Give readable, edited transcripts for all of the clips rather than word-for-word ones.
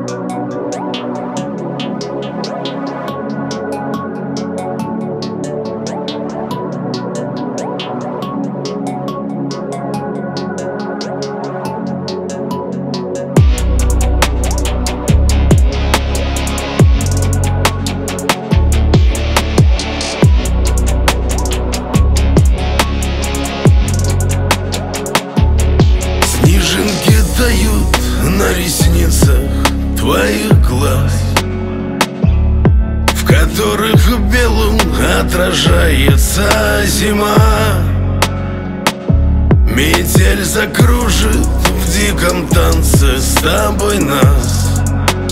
На ресницах твоих глаз, в которых белым отражается зима. Метель закружит в диком танце с тобой нас,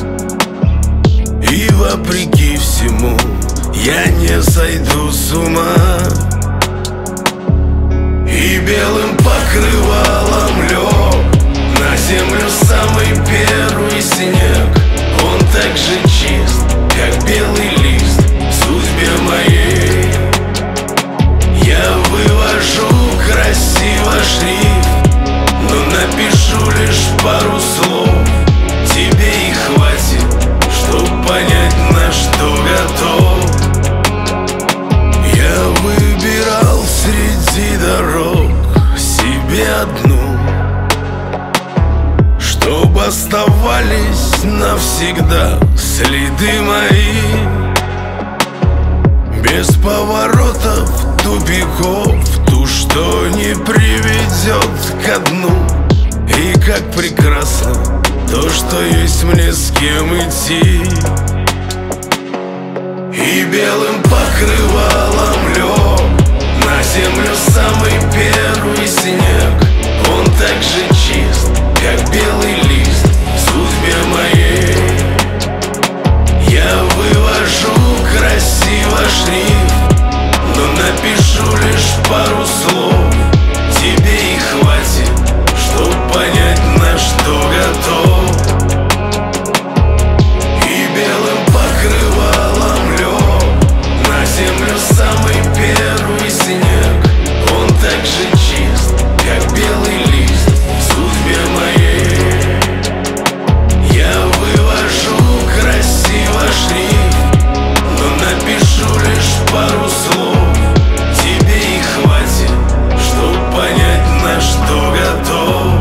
и вопреки всему я не сойду с ума. И белым покрывалом лег на землю самый первый снег. Он так же чист, как белый лист в судьбе моей. Я вывожу красиво шрифт, но напишу лишь пару слов. Тебе и хватит, чтоб понять, на что готов. Я выбирал среди дорог себе одну, чтоб оставались навсегда следы мои. Без поворотов, тупиков, ту, что не приведет ко дну. И как прекрасно то, что есть мне с кем идти. И белым покрывалом лег на землю самый первый снег. Он так же чист, как белый лист в судьбе моей. Я вывожу красиво шрифт, но напишу лишь пару слов. Тебе и хватит, чтоб понять, на что готов. И белым покрывалом лег на землю самый первый снег. Он так же чист, как белый лист в судьбе моей. Я вывожу красиво шрифт, но напишу лишь пару слов. Тебе и хватит, чтоб понять, на что готов.